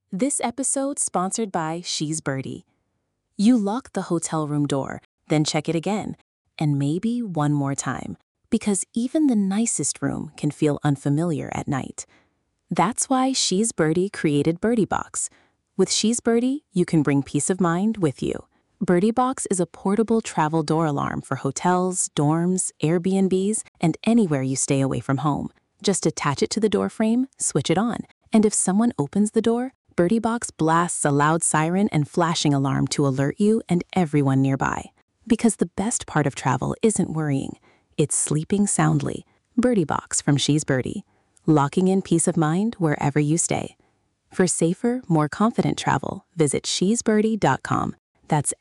This episode sponsored by She's Birdie. You lock the hotel room door, then check it again, and maybe one more time, because even the nicest room can feel unfamiliar at night. That's why She's Birdie created Birdie Box. With She's Birdie, you can bring peace of mind with you. Birdie Box is a portable travel door alarm for hotels, dorms, Airbnbs, and anywhere you stay away from home. Just attach it to the door frame, switch it on, and if someone opens the door, Birdie Box blasts a loud siren and flashing alarm to alert you and everyone nearby. Because the best part of travel isn't worrying, it's sleeping soundly. Birdie Box from She's Birdie, locking in peace of mind wherever you stay. For safer, more confident travel, visit shesbirdie.com. That's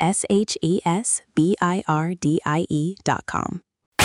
SHESBIRDIE.com.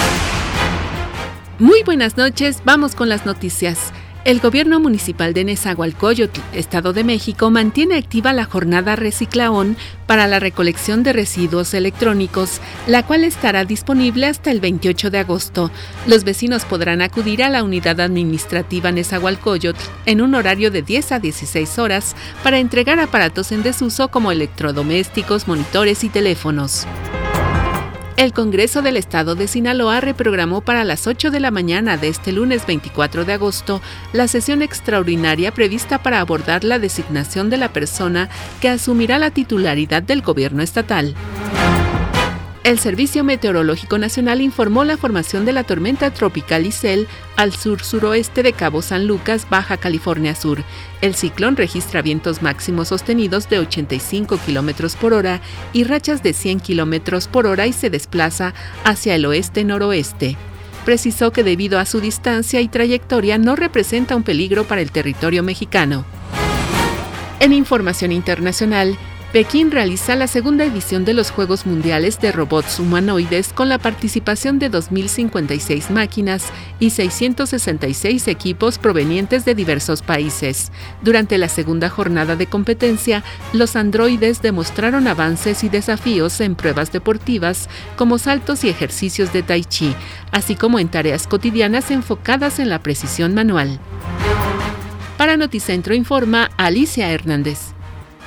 Muy buenas noches, vamos con las noticias. El gobierno municipal de Nezahualcóyotl, Estado de México, mantiene activa la jornada Reciclaón para la recolección de residuos electrónicos, la cual estará disponible hasta el 28 de agosto. Los vecinos podrán acudir a la unidad administrativa Nezahualcóyotl en un horario de 10 a 16 horas para entregar aparatos en desuso como electrodomésticos, monitores y teléfonos. El Congreso del Estado de Sinaloa reprogramó para las 8 de la mañana de este lunes 24 de agosto la sesión extraordinaria prevista para abordar la designación de la persona que asumirá la titularidad del gobierno estatal. El Servicio Meteorológico Nacional informó la formación de la tormenta tropical Isel al sur-suroeste de Cabo San Lucas, Baja California Sur. El ciclón registra vientos máximos sostenidos de 85 km por hora y rachas de 100 km por hora y se desplaza hacia el oeste-noroeste. Precisó que debido a su distancia y trayectoria no representa un peligro para el territorio mexicano. En información internacional, Pekín realiza la segunda edición de los Juegos Mundiales de Robots Humanoides con la participación de 2.056 máquinas y 666 equipos provenientes de diversos países. Durante la segunda jornada de competencia, los androides demostraron avances y desafíos en pruebas deportivas como saltos y ejercicios de tai chi, así como en tareas cotidianas enfocadas en la precisión manual. Para Noticentro informa Alicia Hernández.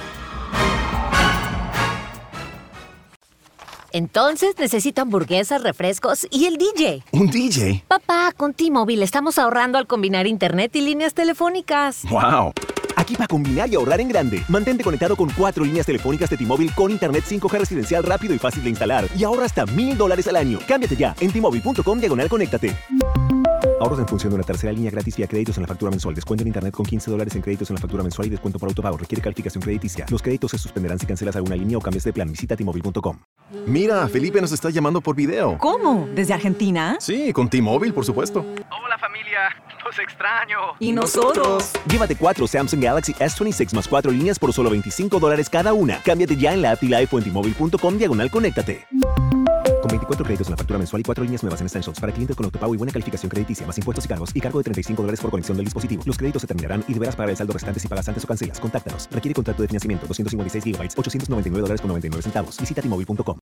Entonces necesito hamburguesas, refrescos y el DJ. ¿Un DJ? Papá, con T-Mobile estamos ahorrando al combinar internet y líneas telefónicas. ¡Wow! Aquí para combinar y ahorrar en grande. Mantente conectado con 4 líneas telefónicas de T-Mobile con internet 5G residencial rápido y fácil de instalar. Y ahorra hasta $1,000 al año. Cámbiate ya en T-Mobile.com/conéctate. Ahorros en función de una tercera línea gratis vía créditos en la factura mensual. Descuento en internet con $15 en créditos en la factura mensual y descuento por autopago. Requiere calificación crediticia. Los créditos se suspenderán si cancelas alguna línea o cambias de plan. Visita T-Mobile.com. Mira, Felipe nos está llamando por video. ¿Cómo? ¿Desde Argentina? Sí, con T-Mobile, por supuesto. Hola familia, los extraño. ¿Y nosotros? Llévate 4 Samsung Galaxy S26 más 4 líneas por solo $25 cada una. Cámbiate ya en la app T-Life o en T-Mobile.com/conéctate. Con 24 créditos en la factura mensual y 4 líneas nuevas en Essentials para clientes con autopago y buena calificación crediticia, más impuestos y cargos, y cargo de $35 por conexión del dispositivo. Los créditos se terminarán y deberás pagar el saldo restante si pagas antes o cancelas. Contáctanos. Requiere contrato de financiamiento. 256 GB, $899.99. Visita T-Mobile.com.